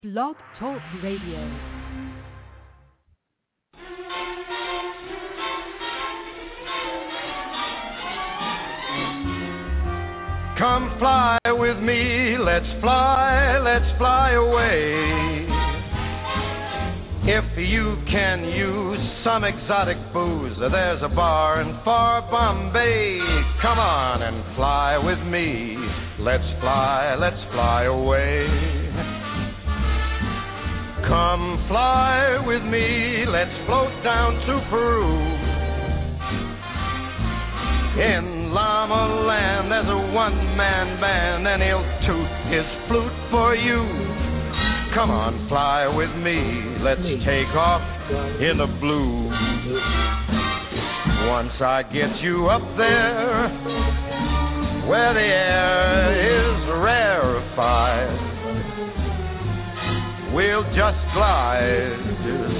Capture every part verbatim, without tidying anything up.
Blog Talk Radio. Come fly with me, let's fly, let's fly away. If you can use some exotic booze, there's a bar in far Bombay. Come on and fly with me, let's fly, let's fly away. Come fly with me, let's float down to Peru. In Llama Land, there's a one-man band, and he'll toot his flute for you. Come on, fly with me, let's take off in the blue. Once I get you up there, where the air is rarefied, we'll just glide,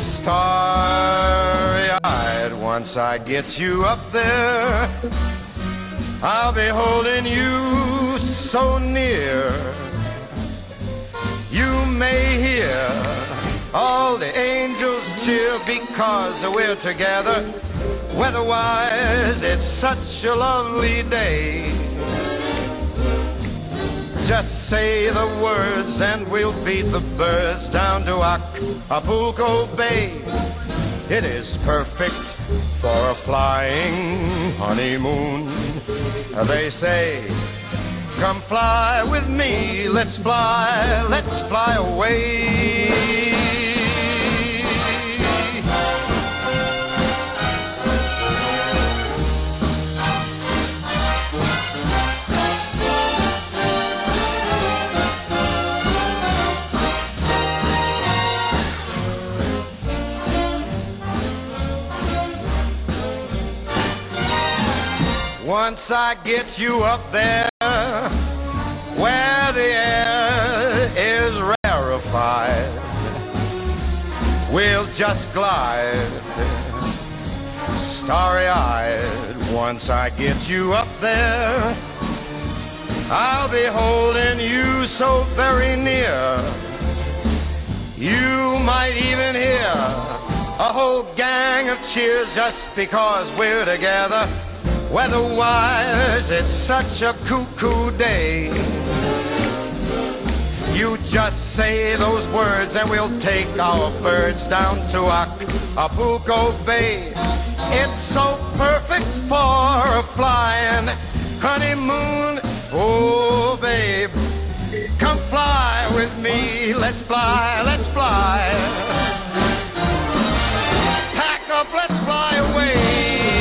starry-eyed. Once I get you up there, I'll be holding you so near. You may hear all the angels cheer because we're together. Weather-wise, it's such a lovely day. Just say the words and we'll beat the birds down to Acapulco Bay. It is perfect for a flying honeymoon. They say, come fly with me, let's fly, let's fly away. Once I get you up there, where the air is rarefied, we'll just glide, starry-eyed. Once I get you up there, I'll be holding you so very near. You might even hear a whole gang of cheers just because we're together. Weather-wise, it's such a cuckoo day. You just say those words and we'll take our birds down to Acapulco Bay. It's so perfect for a flying honeymoon. Oh, babe, come fly with me. Let's fly, let's fly. Pack up, let's fly away.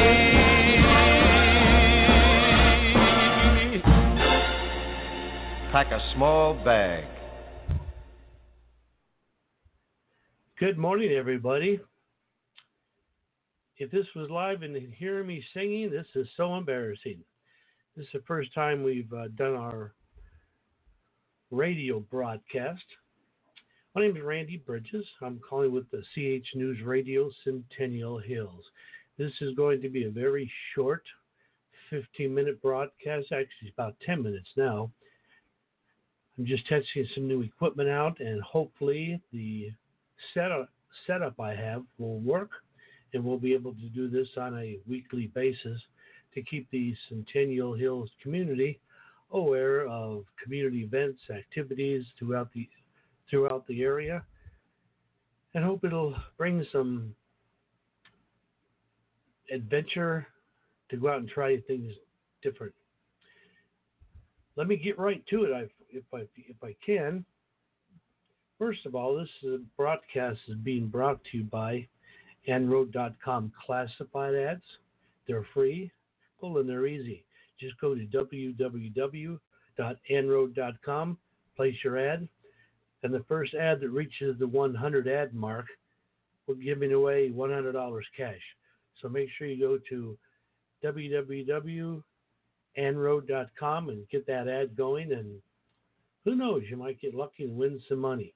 Pack a small bag. Good morning, everybody. If this was live and hearing me singing, this is so embarrassing. This is the first time we've uh, done our radio broadcast. My name is Randy Bridges. I'm calling with the C H News Radio Centennial Hills. This is going to be a very short fifteen-minute broadcast. Actually, it's about ten minutes now. I'm just testing some new equipment out, and hopefully the setup, setup I have will work, and we'll be able to do this on a weekly basis to keep the Centennial Hills community aware of community events, activities throughout the throughout the area, and hope it'll bring some adventure to go out and try things different. Let me get right to it. I've If I if I can. First of all, this uh, broadcast is being brought to you by Enroad dot com classified ads. They're free, cool, and they're easy. Just go to w w w dot enroad dot com, place your ad, and the first ad that reaches the one hundred ad mark, we're giving away one hundred dollars cash. So make sure you go to w w w dot enroad dot com and get that ad going, and who knows, you might get lucky and win some money.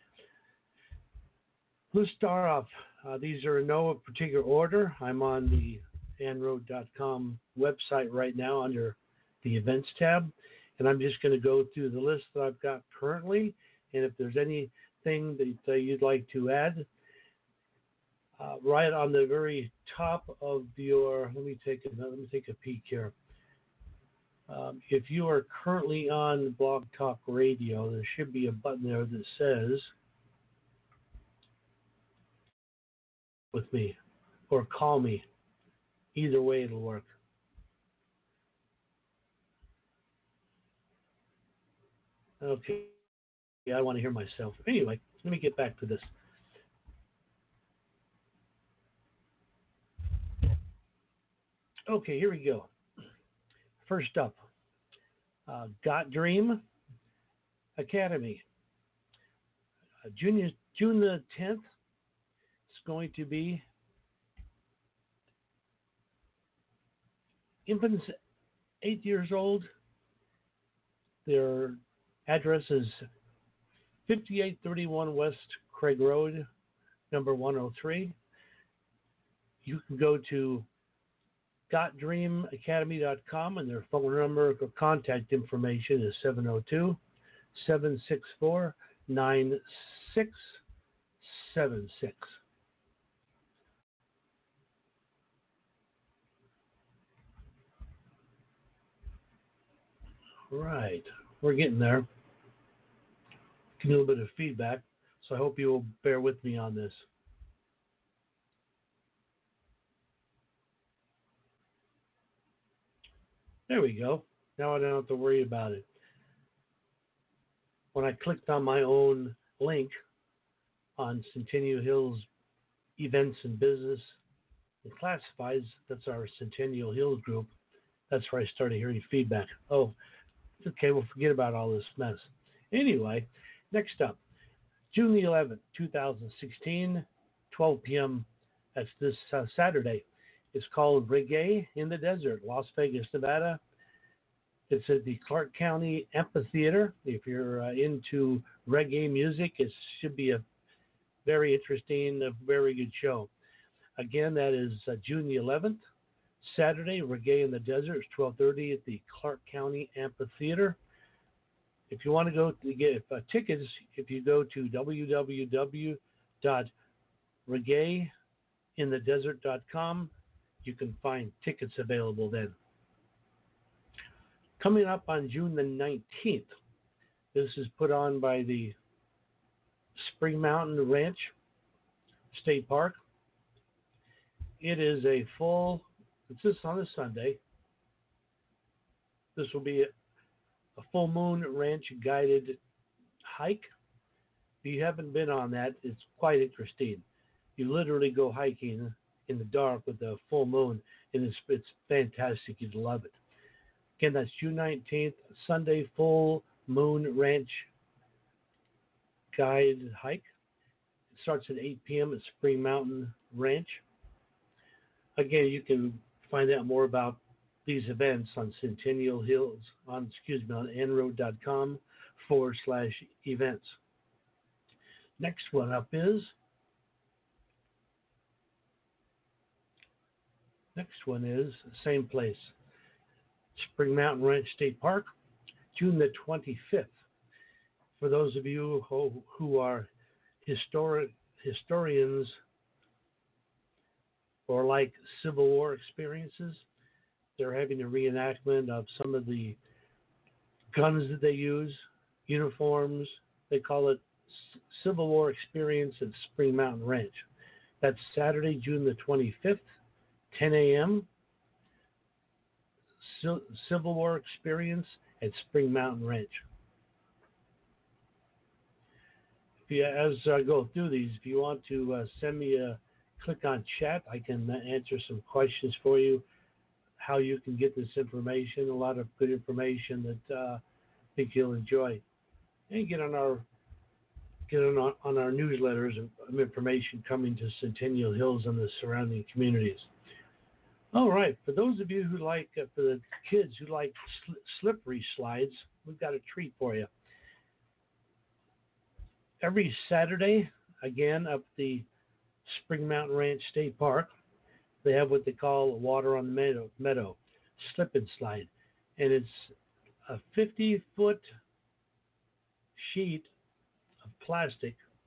Let's start off. Uh, these are in no particular order. I'm on the enroad dot com website right now under the events tab, and I'm just going to go through the list that I've got currently, and if there's any thing that uh, you'd like to add, uh, right on the very top of your, let me take a, let me take a peek here. Um, if you are currently on Blog Talk Radio, there should be a button there that says with me or call me. Either way, it'll work. Okay, yeah, I want to hear myself. Anyway, let me get back to this. Okay, here we go. First up, uh, Got Dream Academy. Uh, June, June the tenth, it's going to be infants eight years old. Their address is fifty-eight thirty-one West Craig Road, number one oh three. You can go to got dream academy dot com, and their phone number or contact information is seven oh two, seven six four, nine six seven six. Right, we're getting there. Getting a little bit of feedback, so I hope you will bear with me on this. There we go. Now I don't have to worry about it. When I clicked on my own link on Centennial Hills Events and Business and Classifieds, that's our Centennial Hills group, that's where I started hearing feedback. Oh, okay, we'll forget about all this mess. Anyway, next up, June the eleventh, twenty sixteen, twelve p.m. That's this uh, Saturday. It's called Reggae in the Desert, Las Vegas, Nevada. It's at the Clark County Amphitheater. If you're uh, into reggae music, it should be a very interesting, a very good show. Again, that is uh, June the eleventh, Saturday, Reggae in the Desert. It's twelve thirty at the Clark County Amphitheater. If you want to go to get uh, tickets, if you go to w w w dot reggae in the desert dot com, you can find tickets available then. Coming up on June the nineteenth, this is put on by the Spring Mountain Ranch State Park. It is a full, it's this on a Sunday. This will be a, a full moon ranch guided hike. If you haven't been on that, it's quite interesting. You literally go hiking in the dark with the full moon, and it's, it's fantastic. You'd love it. Again, that's June nineteenth, Sunday, full moon ranch guide hike. It starts at eight p.m. at Spring Mountain Ranch. Again, you can find out more about these events on Centennial Hills, on, excuse me, on enroad.com forward slash events. Next one up is, next one is same place. Spring Mountain Ranch State Park, June the twenty-fifth. For those of you who, who are historic, historians or like Civil War experiences, they're having a reenactment of some of the guns that they use, uniforms. They call it C- Civil War Experience at Spring Mountain Ranch. That's Saturday, June the twenty-fifth, ten a.m. Civil War Experience at Spring Mountain Ranch. If you, as I go through these, if you want to uh, send me a click on chat, I can answer some questions for you, how you can get this information, a lot of good information that uh, I think you'll enjoy. And get on our get on our, on our newsletters of information coming to Centennial Hills and the surrounding communities. All right, for those of you who like, uh, for the kids who like sl- slippery slides, we've got a treat for you. Every Saturday, again, up the Spring Mountain Ranch State Park, they have what they call Water on the Meadow, meadow slip and slide. And it's a fifty-foot sheet of plastic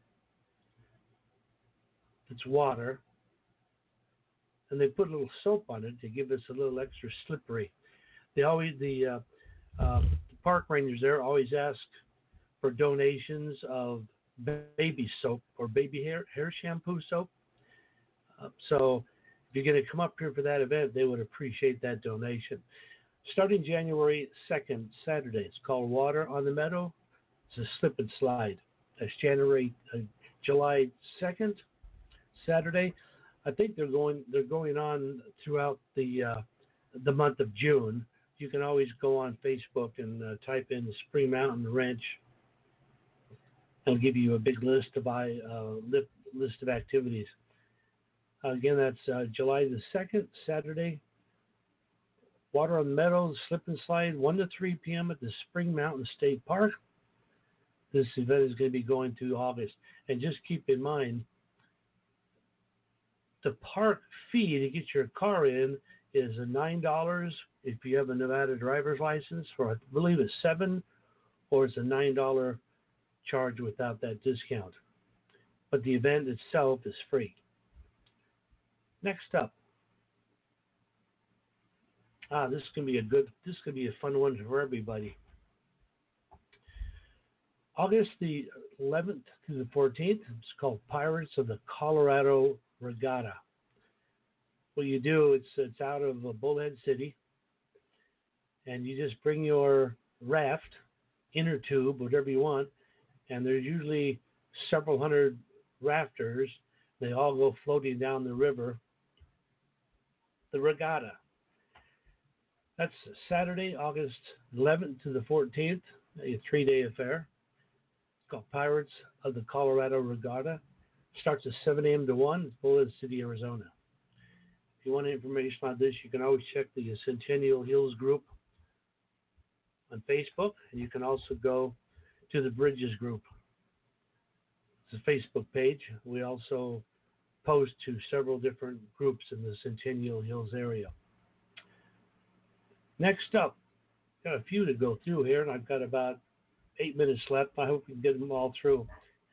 It's water, and they put a little soap on it to give us a little extra slippery. They always the, uh, uh, the park rangers there always ask for donations of baby soap or baby hair hair shampoo soap. Uh, so if you're going to come up here for that event, they would appreciate that donation. Starting January second, Saturday, it's called Water on the Meadow. It's a slip and slide. That's January, uh, July second, Saturday. I think they're going they're going on throughout the uh, the month of June. You can always go on Facebook and uh, type in the Spring Mountain Ranch. It'll give you a big list of I uh, list of activities. Uh, again, that's uh, July the second, Saturday. Water on the Meadow, slip and slide, one to three p.m. at the Spring Mountain State Park. This event is going to be going through August. And just keep in mind, the park fee to get your car in is nine dollars if you have a Nevada driver's license, or I believe it's seven dollars, or it's a nine dollars charge without that discount. But the event itself is free. Next up. Ah, this can be a good, this could be a fun one for everybody. August the eleventh to the fourteenth, it's called Pirates of the Colorado Regatta. What you do, it's it's out of uh, Bullhead City, and you just bring your raft, inner tube, whatever you want, and there's usually several hundred rafters. They all go floating down the river. The regatta. That's Saturday, August eleventh to the fourteenth, a three-day affair. It's called Pirates of the Colorado Regatta. Starts at seven a.m. to one, it's Bullhead City, Arizona. If you want information on this, you can always check the Centennial Hills group on Facebook, and you can also go to the Bridges group. It's a Facebook page. We also post to several different groups in the Centennial Hills area. Next up, got a few to go through here, and I've got about eight minutes left. I hope we can get them all through.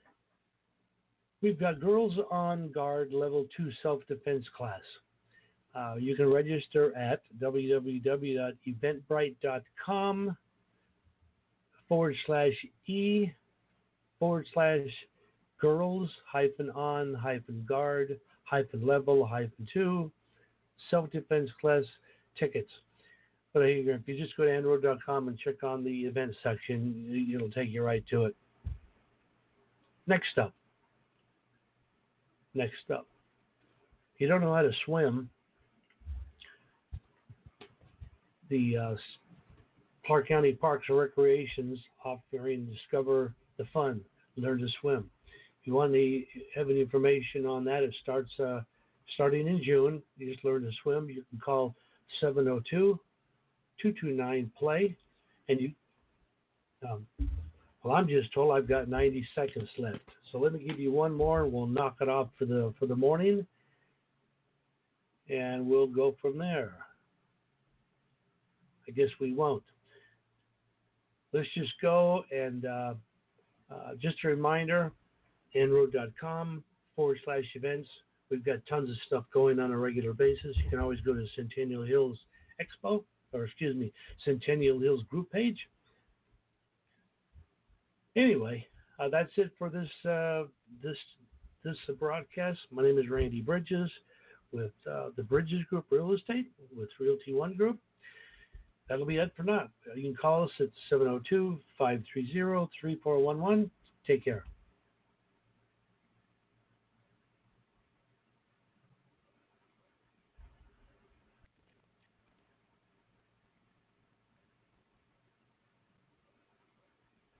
We've got Girls on Guard Level two Self-Defense class. Uh, you can register at www.eventbrite.com forward slash E forward slash girls hyphen on hyphen guard hyphen level hyphen two self-defense class tickets. But if you just go to android dot com and check on the event section, it'll take you right to it. Next up. Next up. If you don't know how to swim, the uh, Clark County Parks and Recreations offering Discover the Fun, Learn to Swim. If you want to have any information on that, it starts uh, starting in June. You just learn to swim. You can call seven oh two, two two nine, play. And you, um, well, I'm just told I've got ninety seconds left. So let me give you one more, and we'll knock it off for the for the morning, and we'll go from there. I guess we won't. Let's just go and uh, uh, just a reminder, android dot com forward slash events. We've got tons of stuff going on a regular basis. You can always go to Centennial Hills Expo, or excuse me, Centennial Hills group page. Anyway, uh, that's it for this uh, this this uh, broadcast. My name is Randy Bridges with uh, the Bridges Group Real Estate with Realty One Group. That'll be it for now. You can call us at seven oh two, five three zero, three four one one. Take care.